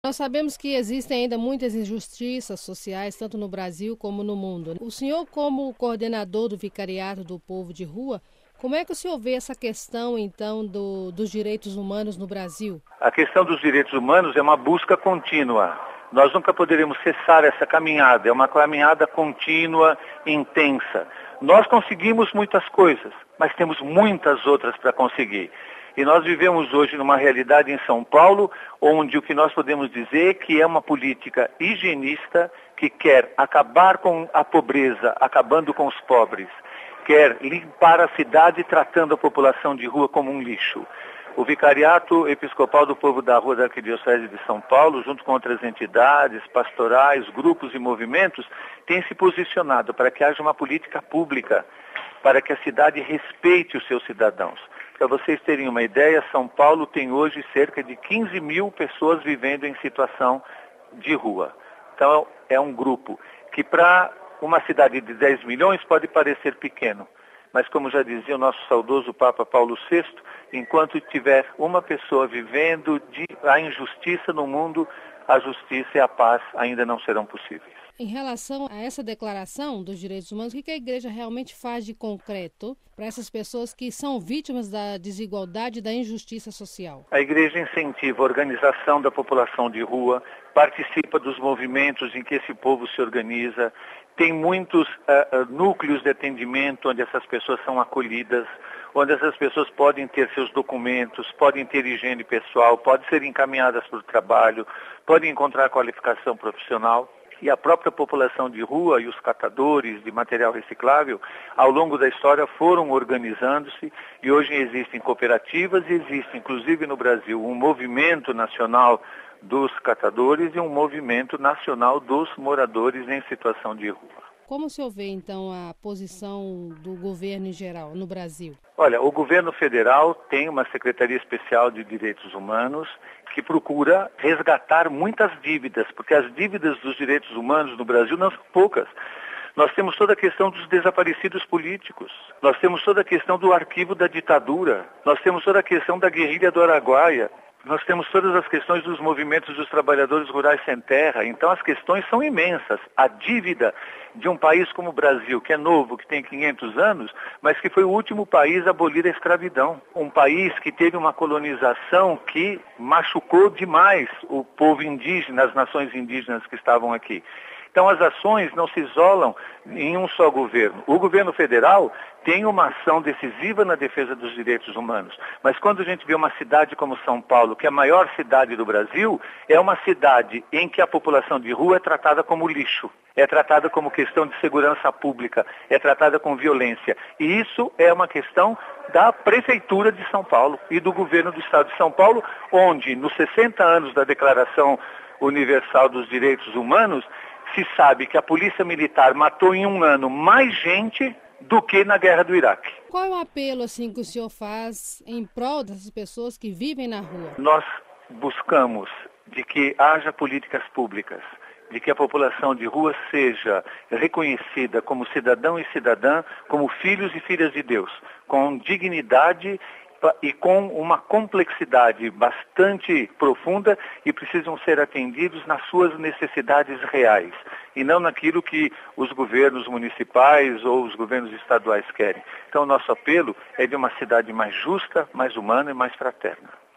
Nós sabemos que existem ainda muitas injustiças sociais, tanto no Brasil como no mundo. O senhor, como coordenador do Vicariato do Povo de Rua, como é que o senhor vê essa questão, então, dos direitos humanos no Brasil? A questão dos direitos humanos é uma busca contínua. Nós nunca poderemos cessar essa caminhada. É uma caminhada contínua, intensa. Nós conseguimos muitas coisas, mas temos muitas outras para conseguir. E nós vivemos hoje numa realidade em São Paulo, onde o que nós podemos dizer é que é uma política higienista que quer acabar com a pobreza, acabando com os pobres, quer limpar a cidade tratando a população de rua como um lixo. O Vicariato Episcopal do Povo da Rua da Arquidiocese de São Paulo, junto com outras entidades, pastorais, grupos e movimentos, tem se posicionado para que haja uma política pública, para que a cidade respeite os seus cidadãos. Para vocês terem uma ideia, São Paulo tem hoje cerca de 15 mil pessoas vivendo em situação de rua. Então é um grupo que para uma cidade de 10 milhões pode parecer pequeno, mas como já dizia o nosso saudoso Papa Paulo VI, enquanto tiver uma pessoa vivendo a injustiça no mundo, a justiça e a paz ainda não serão possíveis. Em relação a essa declaração dos direitos humanos, o que a igreja realmente faz de concreto para essas pessoas que são vítimas da desigualdade e da injustiça social? A igreja incentiva a organização da população de rua, participa dos movimentos em que esse povo se organiza, tem muitos núcleos de atendimento onde essas pessoas são acolhidas, onde essas pessoas podem ter seus documentos, podem ter higiene pessoal, podem ser encaminhadas para o trabalho, podem encontrar qualificação profissional. E a própria população de rua e os catadores de material reciclável, ao longo da história, foram organizando-se e hoje existem cooperativas e existe, inclusive no Brasil, um movimento nacional dos catadores e um movimento nacional dos moradores em situação de rua. Como o senhor vê, então, a posição do governo em geral no Brasil? Olha, o governo federal tem uma Secretaria Especial de Direitos Humanos que procura resgatar muitas dívidas, porque as dívidas dos direitos humanos no Brasil não são poucas. Nós temos toda a questão dos desaparecidos políticos, nós temos toda a questão do arquivo da ditadura, nós temos toda a questão da guerrilha do Araguaia, nós temos todas as questões dos movimentos dos trabalhadores rurais sem terra. Então as questões são imensas. A dívida de um país como o Brasil, que é novo, que tem 500 anos, mas que foi o último país a abolir a escravidão. Um país que teve uma colonização que machucou demais o povo indígena, as nações indígenas que estavam aqui. Então as ações não se isolam em um só governo. O governo federal tem uma ação decisiva na defesa dos direitos humanos, mas quando a gente vê uma cidade como São Paulo, que é a maior cidade do Brasil, é uma cidade em que a população de rua é tratada como lixo, é tratada como questão de segurança pública, é tratada com violência. E isso é uma questão da Prefeitura de São Paulo e do governo do Estado de São Paulo, onde nos 60 anos da Declaração Universal dos Direitos Humanos, se sabe que a polícia militar matou em um ano mais gente do que na guerra do Iraque. Qual é o apelo assim, que o senhor faz em prol dessas pessoas que vivem na rua? Nós buscamos de que haja políticas públicas, de que a população de rua seja reconhecida como cidadão e cidadã, como filhos e filhas de Deus, com dignidade e com uma complexidade bastante profunda e precisam ser atendidos nas suas necessidades reais e não naquilo que os governos municipais ou os governos estaduais querem. Então, o nosso apelo é de uma cidade mais justa, mais humana e mais fraterna.